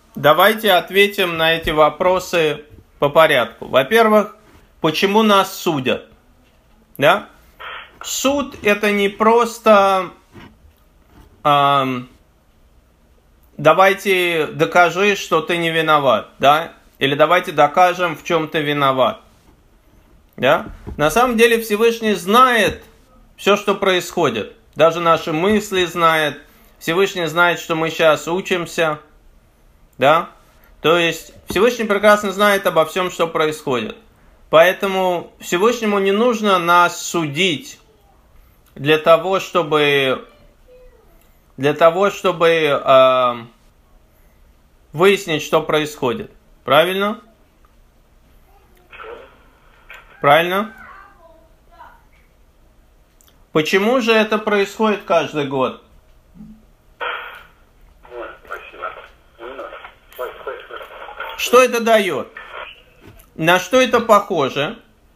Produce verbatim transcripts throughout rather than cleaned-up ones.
давайте ответим на эти вопросы по порядку. Во-первых, почему нас судят? Да? Суд это не просто э, давайте докажи, что ты не виноват, да? Или давайте докажем, в чем ты виноват. Да? На самом деле Всевышний знает все, что происходит. Даже наши мысли знает. Всевышний знает, что мы сейчас учимся. Да? То есть Всевышний прекрасно знает обо всем, что происходит. Поэтому Всевышнему не нужно нас судить для того, чтобы, для того, чтобы э, выяснить, что происходит. Правильно? Правильно? Почему же это происходит каждый год? Что это дает? На что это похоже?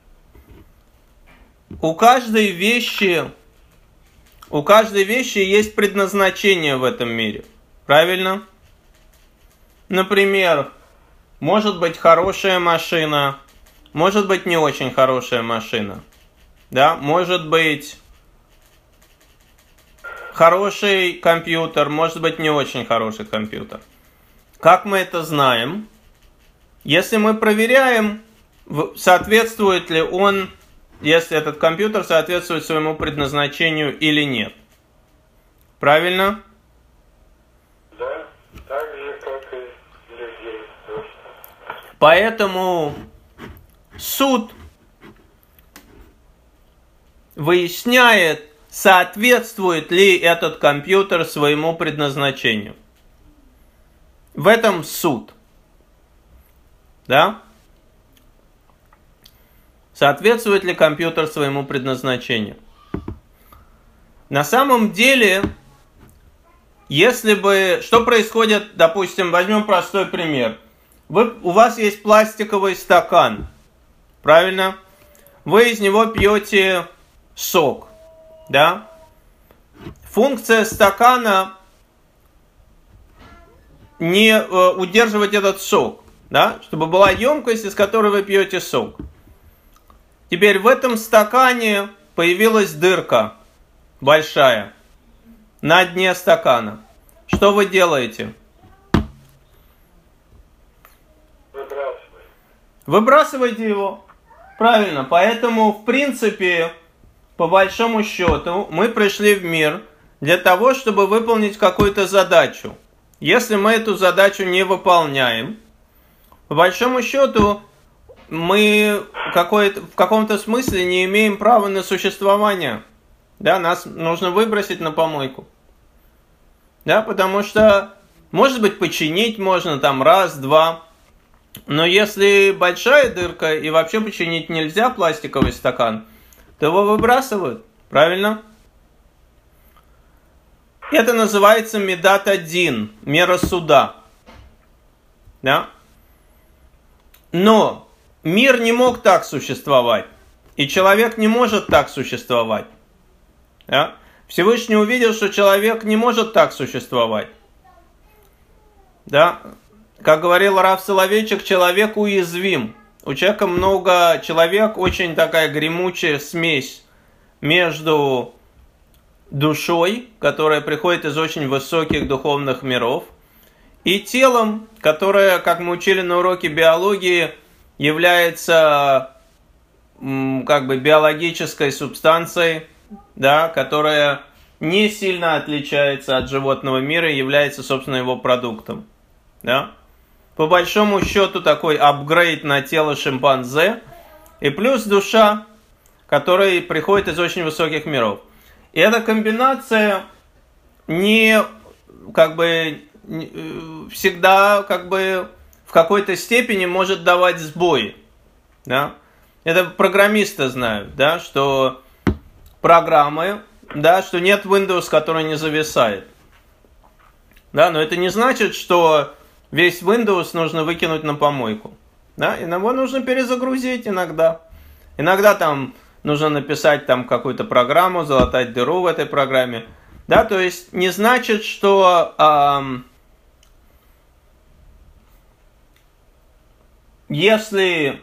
У каждой вещи, у каждой вещи есть предназначение в этом мире. Правильно? Например, может быть хорошая машина, может быть не очень хорошая машина. Да? Может быть хороший компьютер, может быть не очень хороший компьютер. Как мы это знаем? Если мы проверяем, соответствует ли он, если этот компьютер соответствует своему предназначению или нет. Правильно? Да, так же, как и людей. Поэтому суд выясняет, соответствует ли этот компьютер своему предназначению. В этом суд. Да? Соответствует ли компьютер своему предназначению? На самом деле, если бы... Что происходит, допустим, возьмем простой пример. Вы, у вас есть пластиковый стакан. Правильно? Вы из него пьете сок. Да? Функция стакана не э, удерживать этот сок. Да? Чтобы была емкость, из которой вы пьете сок. Теперь в этом стакане появилась дырка большая на дне стакана. Что вы делаете? Выбрасывай. Выбрасывайте его. Правильно. Поэтому, в принципе, по большому счету, мы пришли в мир для того, чтобы выполнить какую-то задачу. Если мы эту задачу не выполняем, по большому счету, мы в каком-то смысле не имеем права на существование. Да, нас нужно выбросить на помойку. Да, потому что, может быть, починить можно там раз, два. Но если большая дырка и вообще починить нельзя пластиковый стакан, то его выбрасывают. Правильно? Это называется медат один, мера суда. Да? Но мир не мог так существовать. И человек не может так существовать. Да? Всевышний увидел, что человек не может так существовать. Да? Как говорил Рав Соловейчик, человек уязвим. У человека много... Человек очень такая гремучая смесь между душой, которая приходит из очень высоких духовных миров, и телом, которое, как мы учили на уроке биологии, является как бы биологической субстанцией, да, которая не сильно отличается от животного мира и является, собственно, его продуктом. Да? По большому счету такой апгрейд на тело шимпанзе, и плюс душа, которая приходит из очень высоких миров. И эта комбинация не как бы всегда как бы в какой-то степени может давать сбои. Да? Это программисты знают, да, что программы, да, что нет Windows, который не зависает. Да, но это не значит, что весь Windows нужно выкинуть на помойку. Да, и его нужно перезагрузить иногда. Иногда там нужно написать там какую-то программу, залатать дыру в этой программе. Да, то есть не значит, что эм, если,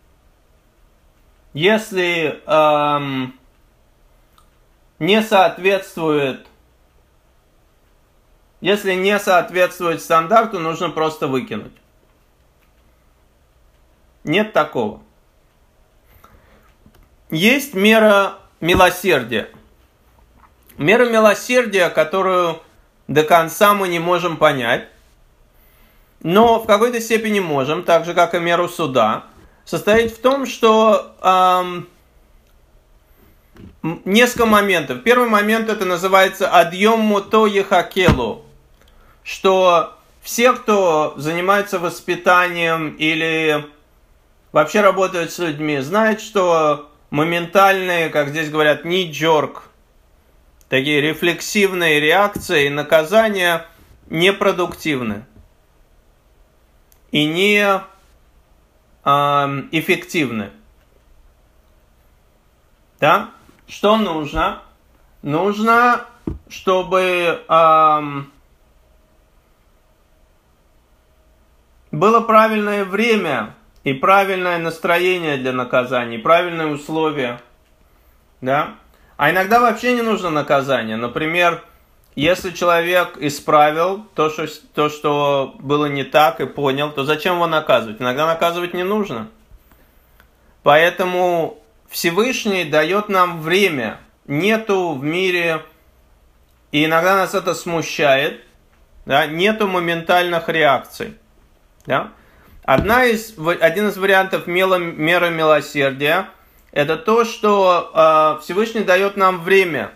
если эм, не соответствует, если не соответствует стандарту, нужно просто выкинуть. Нет такого. Есть мера милосердия. Мера милосердия, которую до конца мы не можем понять, но в какой-то степени можем, так же как и меру суда, состоит в том, что эм, несколько моментов. Первый момент это называется адьем мото ехакелу, что все, кто занимается воспитанием или вообще работают с людьми, знают, что моментальные, как здесь говорят, knee-jerk, такие рефлексивные реакции и наказания непродуктивны и не э, эффективны. Да? Что нужно? Нужно, чтобы э, было правильное время и правильное настроение для наказания, правильные условия. Да? А иногда вообще не нужно наказание. Например, если человек исправил то что, то, что было не так и понял, то зачем его наказывать? Иногда наказывать не нужно. Поэтому Всевышний дает нам время. Нету в мире, и иногда нас это смущает, да, нету моментальных реакций. Да? Одна из, один из вариантов меры милосердия – это то, что э, Всевышний дает нам время.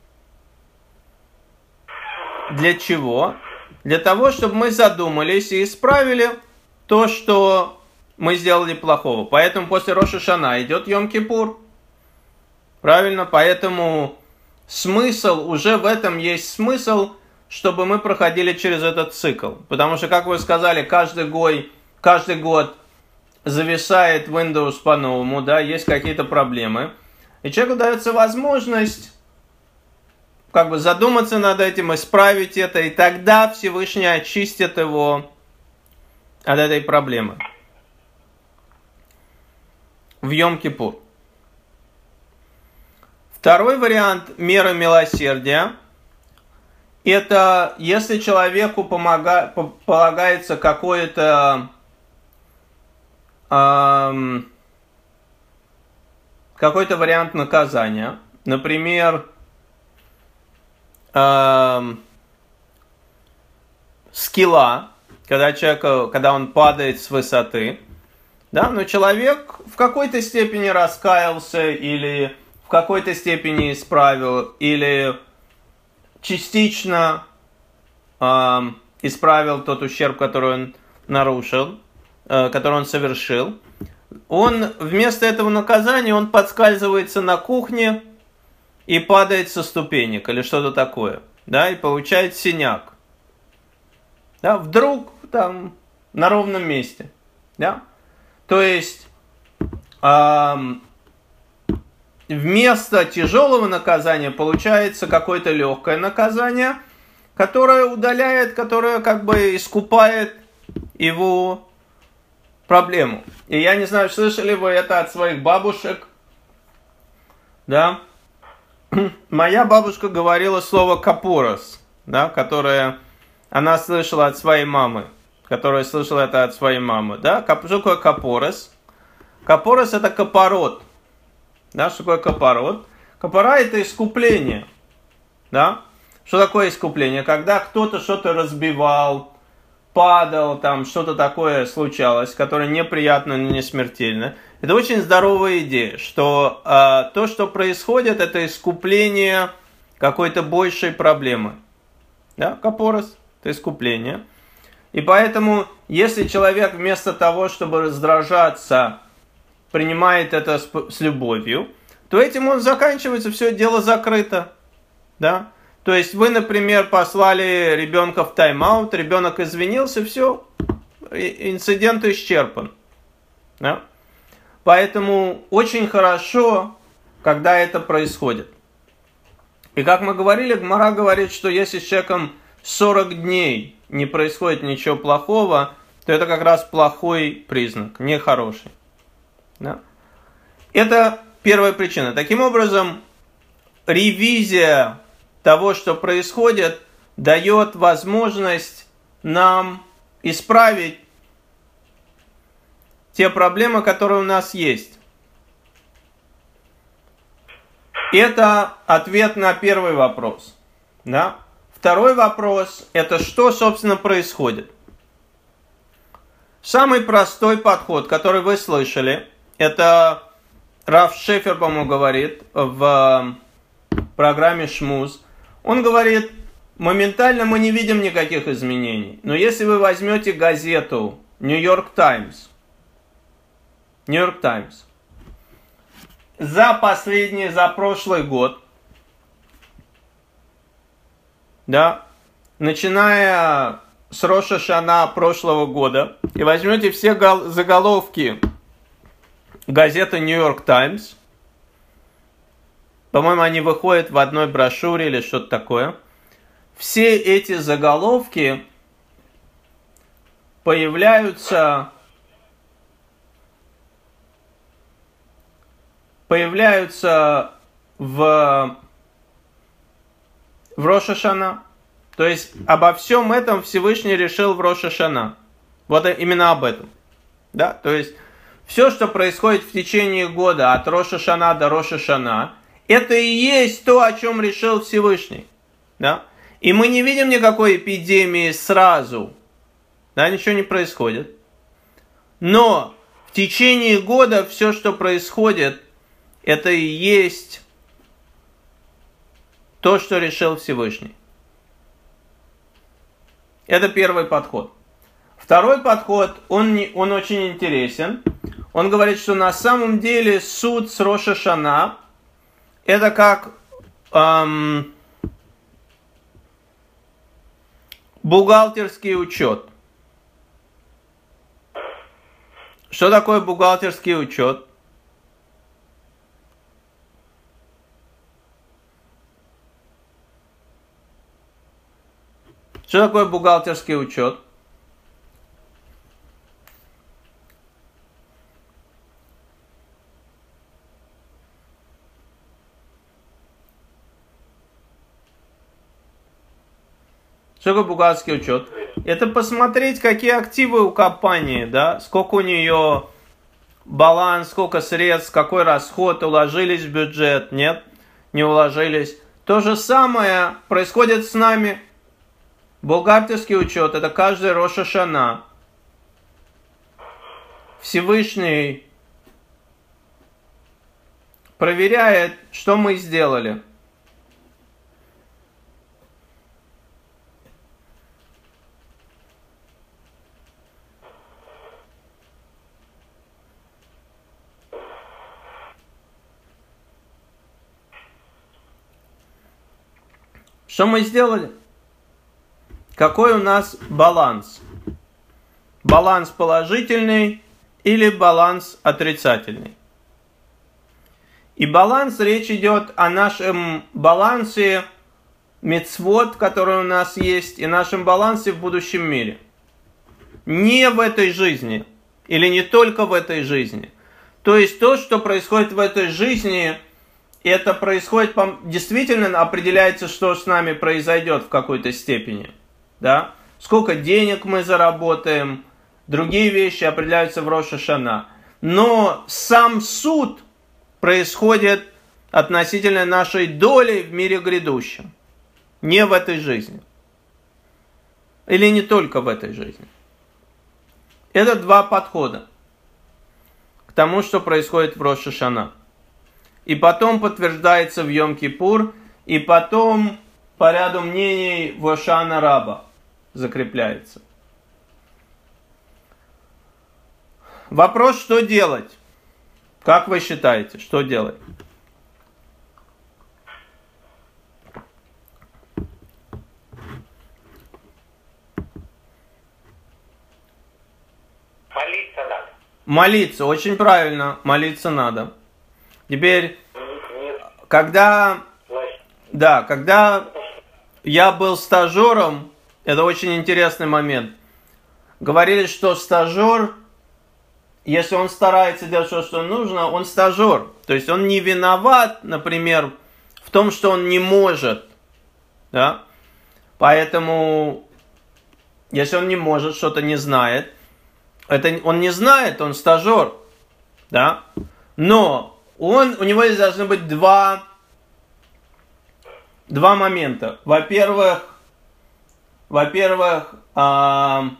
Для чего? Для того, чтобы мы задумались и исправили то, что мы сделали плохого. Поэтому после Рош ха-Шана идет Йом-Кипур. Правильно? Поэтому смысл, уже в этом есть смысл, чтобы мы проходили через этот цикл. Потому что, как вы сказали, каждый год, каждый год зависает Windows по-новому, да, есть какие-то проблемы. И человеку дается возможность как бы задуматься над этим, исправить это, и тогда Всевышний очистит его от этой проблемы. В Йом-Кипур. Второй вариант меры милосердия – это если человеку помога, полагается какое-то эм, какой-то вариант наказания. Например, эм, скилла, когда человек, когда он падает с высоты, да, но человек в какой-то степени раскаялся или в какой-то степени исправил, или частично э, исправил тот ущерб, который он нарушил, э, который он совершил. Он вместо этого наказания он подскальзывается на кухне и падает со ступенек или что-то такое, да, и получает синяк. Да, вдруг там на ровном месте, да. То есть эм, вместо тяжелого наказания получается какое-то легкое наказание, которое удаляет, которое как бы искупает его проблему. И я не знаю, слышали вы это от своих бабушек, да? Моя бабушка говорила слово «капорос», да, которое она слышала от своей мамы, которая слышала это от своей мамы, да? Что такое капорос? Капорос это капорот. Да, что такое капорот? Капора это искупление. Да? Что такое искупление? Когда кто-то что-то разбивал, падал, там что-то такое случалось, которое неприятно, но не смертельно. Это очень здоровая идея, что э, то, что происходит, это искупление какой-то большей проблемы. Да? Капорос это искупление. И поэтому, если человек вместо того, чтобы раздражаться, принимает это с, с любовью, то этим он заканчивается, все дело закрыто. Да? То есть вы, например, послали ребенка в тайм-аут, ребенок извинился, все, инцидент исчерпан. Да? Поэтому очень хорошо, когда это происходит. И как мы говорили, Гмара говорит, что если с человеком сорок дней не происходит ничего плохого, то это как раз плохой признак, нехороший. Да? Это первая причина. Таким образом, ревизия того, что происходит, дает возможность нам исправить те проблемы, которые у нас есть. Это ответ на первый вопрос. Да? Второй вопрос, это что, собственно, происходит. Самый простой подход, который вы слышали, это Рав Шефер, по-моему, говорит в программе «Шмуз». Он говорит, моментально мы не видим никаких изменений. Но если вы возьмете газету «Нью-Йорк Таймс», «Нью-Йорк Таймс», за последний, за прошлый год, да, начиная с Роша Шана прошлого года, и возьмете все заголовки газеты «Нью-Йорк Таймс», по-моему, они выходят в одной брошюре или что-то такое, все эти заголовки появляются, появляются в, в Рош ха-Шана. То есть обо всем этом Всевышний решил в Рош ха-Шана. Вот именно об этом. Да? То есть все, что происходит в течение года от Рош ха-Шана до Рош ха-Шана, это и есть то, о чем решил Всевышний. Да? И мы не видим никакой эпидемии сразу. Да, ничего не происходит. Но в течение года все, что происходит, это и есть то, что решил Всевышний. Это первый подход. Второй подход, он, не, он очень интересен. Он говорит, что на самом деле суд с Рош ха-Шана это как эм, бухгалтерский учет. Что такое бухгалтерский учет? Что такое бухгалтерский учет? Что такое бухгалтерский учет? Это посмотреть, какие активы у компании, да, сколько у нее баланс, сколько средств, какой расход, уложились в бюджет, нет, не уложились. То же самое происходит с нами. Бухгалтерский учет – это каждый Рош ха-Шана. Всевышний проверяет, что мы сделали. Что мы сделали? Какой у нас баланс? Баланс положительный или баланс отрицательный? И баланс, речь идет о нашем балансе мицвот, который у нас есть, и нашем балансе в будущем мире. Не в этой жизни, или не только в этой жизни. То есть то, что происходит в этой жизни, это происходит, действительно определяется, что с нами произойдет в какой-то степени. Да? Сколько денег мы заработаем, другие вещи определяются в Рош ха-Шана. Но сам суд происходит относительно нашей доли в мире грядущем. Не в этой жизни. Или не только в этой жизни. Это два подхода к тому, что происходит в Рош ха-Шана. И потом подтверждается в Йом-Кипур, и потом по ряду мнений в Ошана Раба закрепляется. Вопрос, что делать? Как вы считаете, что делать? Молиться надо. Молиться, очень правильно, молиться надо. Теперь, Нет, когда, власть. да, когда я был стажером, это очень интересный момент. говорили, что стажер, если он старается делать все, что нужно, он стажер. То есть он не виноват, например, в том, что он не может. Да? Поэтому, если он не может, что-то не знает, это он не знает, он стажер. Да? Но он, у него здесь должны быть два, два момента. Во-первых, во-первых, эм,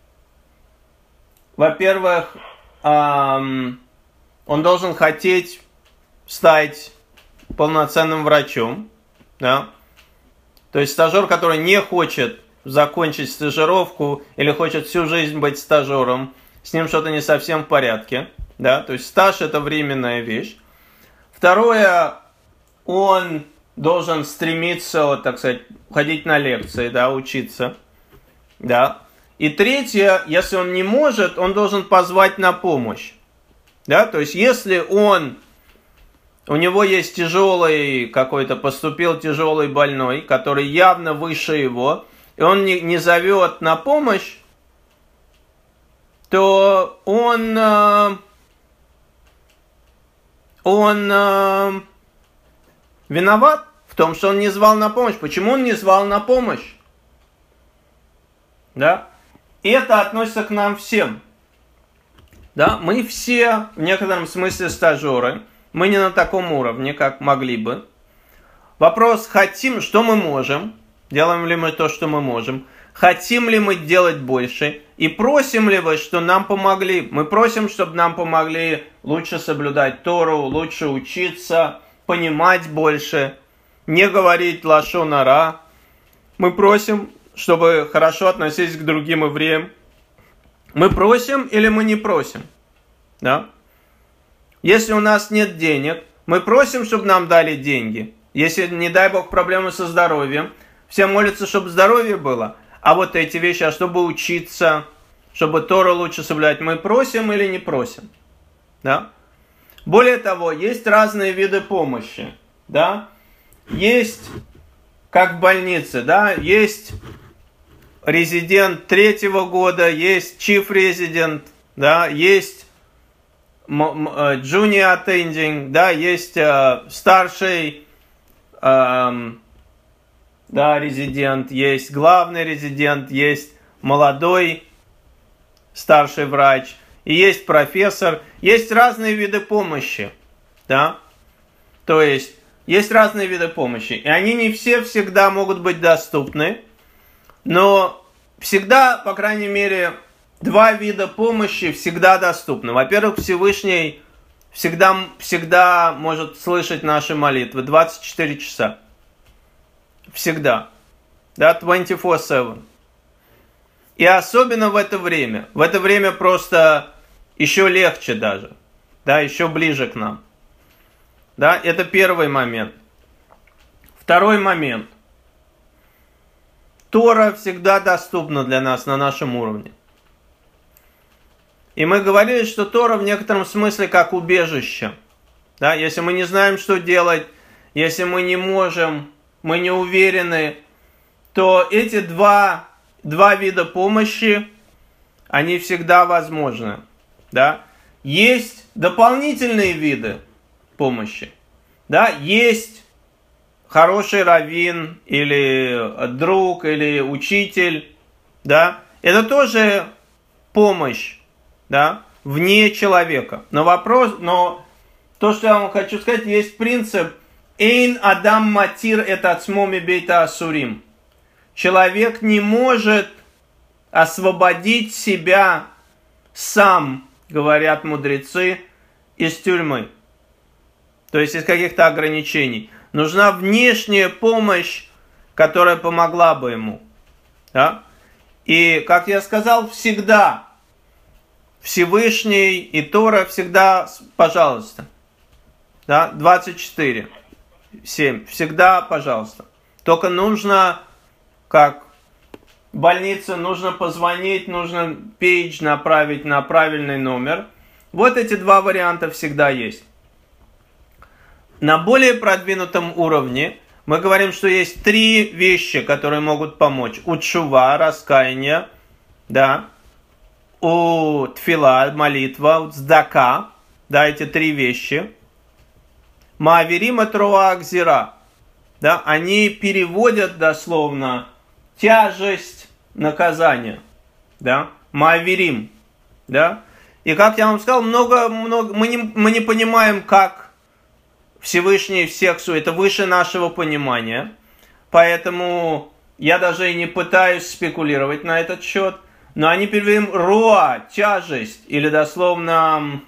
во-первых, эм, он должен хотеть стать полноценным врачом. Да? То есть стажер, который не хочет закончить стажировку или хочет всю жизнь быть стажером, с ним что-то не совсем в порядке. Да? То есть стаж это временная вещь. Второе, он должен стремиться, вот, так сказать, ходить на лекции, да, учиться. Да? И третье, если он не может, он должен позвать на помощь. Да? То есть если он, у него есть тяжелый какой-то, поступил тяжелый больной, который явно выше его, и он не, не зовет на помощь, то он, он виноват в том, что он не звал на помощь. Почему он не звал на помощь? Да? И это относится к нам всем. Да? Мы все в некотором смысле стажеры. Мы не на таком уровне, как могли бы. Вопрос, хотим, что мы можем. Делаем ли мы то, что мы можем. Хотим ли мы делать больше. И просим ли вы, что нам помогли. Мы просим, чтобы нам помогли лучше соблюдать Тору, лучше учиться, понимать больше, не говорить лашон ара. Мы просим, чтобы хорошо относились к другим евреям. Мы просим или мы не просим? Да? Если у нас нет денег, мы просим, чтобы нам дали деньги. Если, не дай Бог, проблемы со здоровьем, все молятся, чтобы здоровье было. А вот эти вещи, а чтобы учиться, чтобы Тору лучше соблюдать, мы просим или не просим? Да? Более того, есть разные виды помощи, да? Есть, как в больнице, да, есть резидент третьего года, есть chief resident, да, есть junior attending, да, есть э, старший, э, да, резидент, есть главный резидент, есть молодой старший врач. И есть профессор, есть разные виды помощи, да, то есть есть разные виды помощи, и они не все всегда могут быть доступны, но всегда, по крайней мере, два вида помощи всегда доступны. Во-первых, Всевышний всегда, всегда может слышать наши молитвы двадцать четыре часа, всегда, да, двадцать четыре семь. И особенно в это время, в это время просто еще легче даже, да, еще ближе к нам. Да, это первый момент. Второй момент. Тора всегда доступна для нас на нашем уровне. И мы говорили, что Тора в некотором смысле как убежище. Да, если мы не знаем, что делать, если мы не можем, мы не уверены, то эти два, два вида помощи, они всегда возможны. Да? Есть дополнительные виды помощи. Да? Есть хороший раввин, или друг, или учитель. Да? Это тоже помощь, да? Вне человека. Но вопрос, но то, что я вам хочу сказать, есть принцип «Эйн адам матир эт ацмо мибейта асурим». Человек не может освободить себя сам, говорят мудрецы, из тюрьмы. То есть из каких-то ограничений. Нужна внешняя помощь, которая помогла бы ему. Да? И, как я сказал, всегда Всевышний и Тора всегда, пожалуйста. Да? двадцать четыре семь. Всегда, пожалуйста. Только нужно, как в больнице, нужно позвонить, нужно пейдж направить на правильный номер. Вот эти два варианта всегда есть. На более продвинутом уровне мы говорим, что есть три вещи, которые могут помочь. Утшува, раскаяние, да, у тфила, молитва, цдака, да, эти три вещи. Мааверим et руа гзира, да, они переводят дословно тяжесть наказания, да, мааверим, да. И как я вам сказал, много, много, мы не, мы не понимаем, как Всевышний всех сует, это выше нашего понимания, поэтому я даже и не пытаюсь спекулировать на этот счет, но они переводим руа, тяжесть, или дословно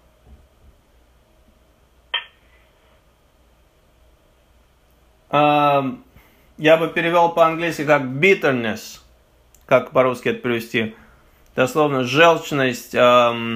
э, я бы перевел по-английски как bitterness, как по-русски это перевести, дословно желчность, э,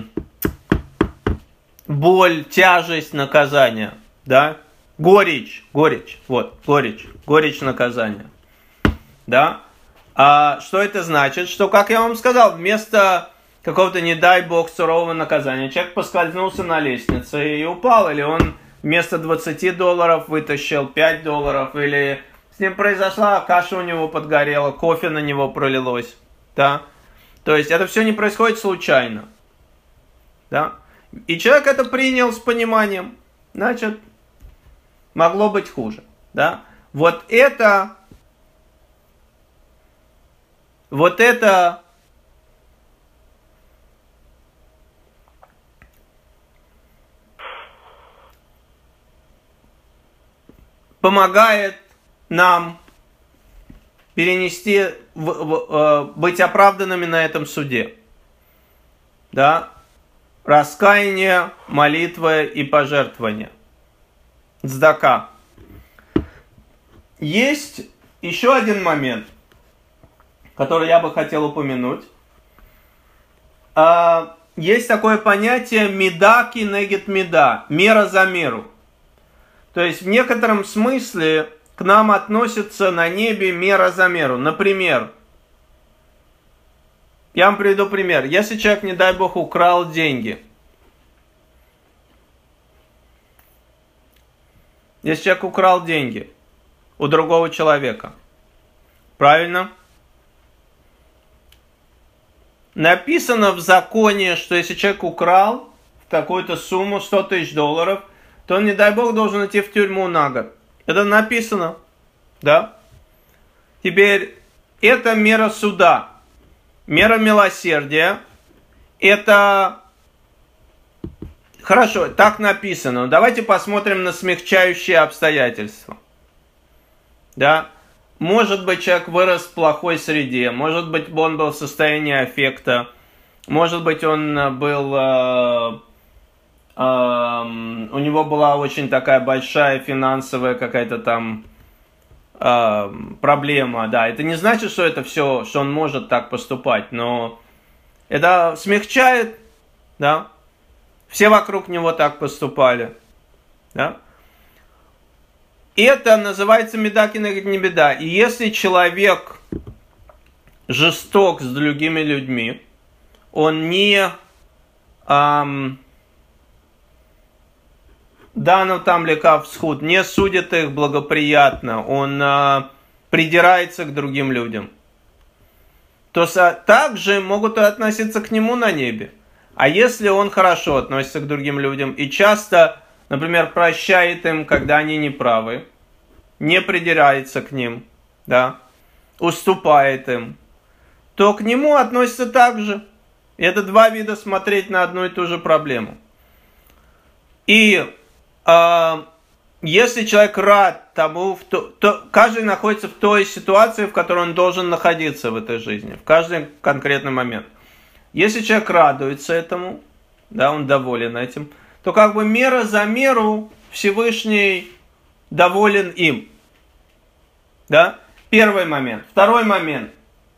боль, тяжесть наказания, да, горечь, горечь, вот, горечь, горечь наказания, да. А что это значит? Что, как я вам сказал, вместо какого-то, не дай бог, сурового наказания, человек поскользнулся на лестнице и упал, или он вместо двадцати долларов вытащил пять долларов, или с ним произошла, каша у него подгорела, кофе на него пролилось, да. То есть это все не происходит случайно, да. И человек это принял с пониманием, значит, могло быть хуже, да. Вот это... Вот это помогает нам перенести, в, в, э, быть оправданными на этом суде. Да? Раскаяние, молитва и пожертвование. Цдака. Есть еще один момент, который я бы хотел упомянуть. Есть такое понятие меда кинегет меда, мера за меру. То есть в некотором смысле к нам относится на небе мера за меру. Например, я вам приведу пример. Если человек, не дай бог, украл деньги. Если человек украл деньги у другого человека. Правильно? Написано в законе, что если человек украл какую-то сумму, сто тысяч долларов, то он, не дай бог, должен идти в тюрьму на год. Это написано. Да? Теперь, это мера суда. Мера милосердия. Это... Хорошо, так написано. Давайте посмотрим на смягчающие обстоятельства. Да? Может быть, человек вырос в плохой среде, может быть, он был в состоянии аффекта, может быть, он был, э, э, у него была очень такая большая финансовая какая-то там э, проблема, да. Это не значит, что это все, что он может так поступать, но это смягчает, да. Все вокруг него так поступали, да. Это называется меда кинегет не беда. И если человек жесток с другими людьми, он не эм, дану там лекав схуд, не судит их благоприятно, он э, придирается к другим людям, то также могут относиться к нему на небе. А если он хорошо относится к другим людям и часто, например, прощает им, когда они неправы, не придирается к ним, да, уступает им, то к нему относится так же. Это два вида смотреть на одну и ту же проблему. И э, если человек рад тому, то, то каждый находится в той ситуации, в которой он должен находиться в этой жизни, в каждый конкретный момент. Если человек радуется этому, да, он доволен этим, то как бы мера за меру Всевышний доволен им. Да? Первый момент. Второй момент.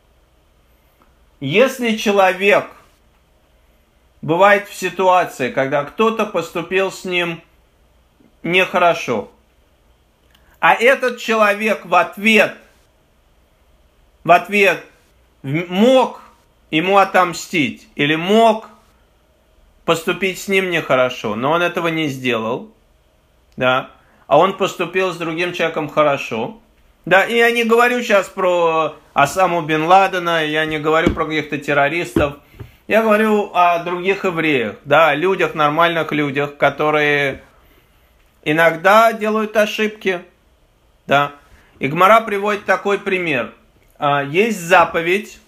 Если человек бывает в ситуации, когда кто-то поступил с ним нехорошо, а этот человек в ответ, в ответ мог ему отомстить или мог поступить с ним нехорошо, но он этого не сделал, да, а он поступил с другим человеком хорошо, да, и я не говорю сейчас про Осаму бен Ладена, я не говорю про каких-то террористов, Я говорю о других евреях, да, о людях, нормальных людях, которые иногда делают ошибки, да. И Гмара приводит такой пример. Есть заповедь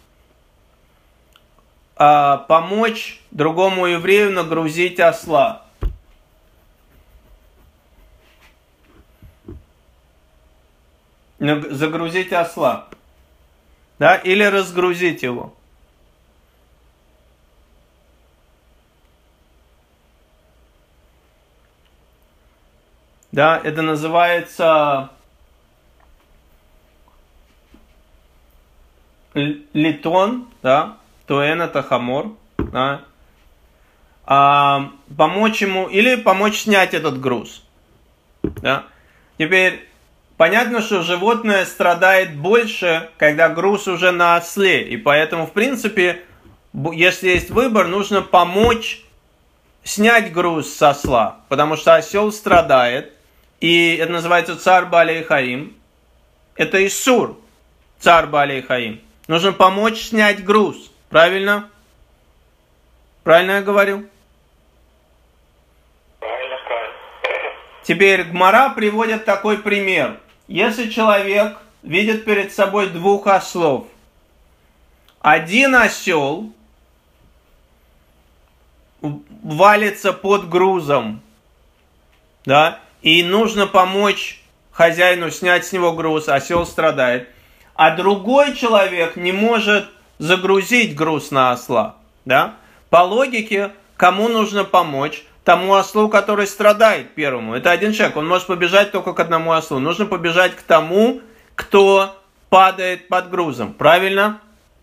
помочь другому еврею нагрузить осла. Загрузить осла. Да, или разгрузить его. Да, это называется литон, да, туэн это хамор, да. А, помочь ему или помочь снять этот груз. Да. Теперь понятно, что животное страдает больше, когда груз уже на осле, и поэтому, в принципе, если есть выбор, нужно помочь снять груз с осла, потому что осел страдает. И это называется цар Баалей Хаим. Это Иссур, цар Баалей Хаим. Нужно помочь снять груз. Правильно? Правильно я говорю? Правильно, правильно. Теперь Гмара приводит такой пример. Если человек видит перед собой двух ослов, один осел валится под грузом, да, и нужно помочь хозяину снять с него груз, осел страдает. А другой человек не может загрузить груз на осла. Да? По логике, кому нужно помочь? Тому ослу, который страдает первому. Это один человек, он может побежать только к одному ослу. Нужно побежать к тому, кто падает под грузом. Правильно?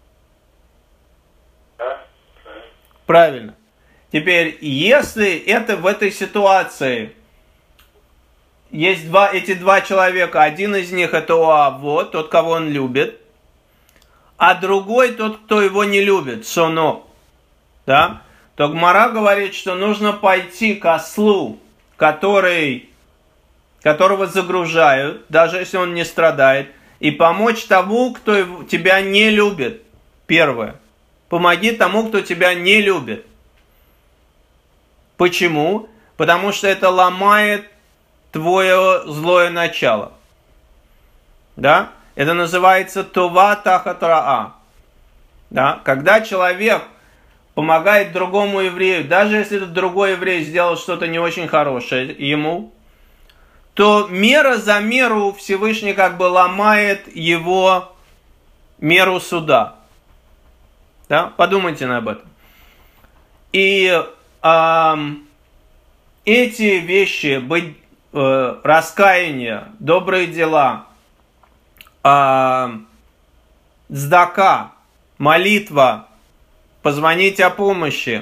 Да? Правильно. Теперь, если это в этой ситуации... Есть два, эти два человека, один из них это Оаво, тот, кого он любит, а другой тот, кто его не любит, Соно. Да? То Гмара говорит, что нужно пойти к ослу, который, которого загружают, даже если он не страдает, и помочь тому, кто его, тебя не любит. Первое. Помоги тому, кто тебя не любит. Почему? Потому что это ломает твое злое начало. Да? Это называется това тахат раа. Да? Когда человек помогает другому еврею, даже если этот другой еврей сделал что-то не очень хорошее ему, то мера за меру Всевышний как бы ломает его меру суда. Да? Подумайте об этом. И эм, эти вещи, быть раскаяние, добрые дела, цдака, молитва, позвонить о помощи,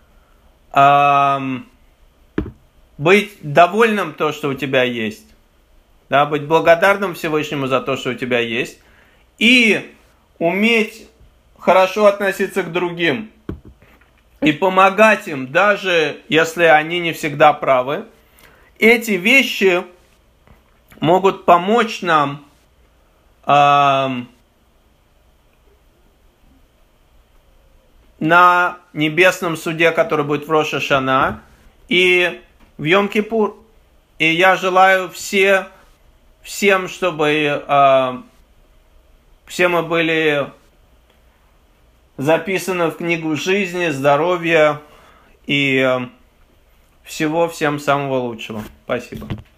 быть довольным то, что у тебя есть, да, быть благодарным Всевышнему за то, что у тебя есть, и уметь хорошо относиться к другим и помогать им, даже если они не всегда правы. Эти вещи могут помочь нам э, на небесном суде, который будет в Рош ха-Шана, и в Йом-Кипур. И я желаю все, всем, чтобы э, все мы были записаны в книгу жизни, здоровья и... Всего всем самого лучшего. Спасибо.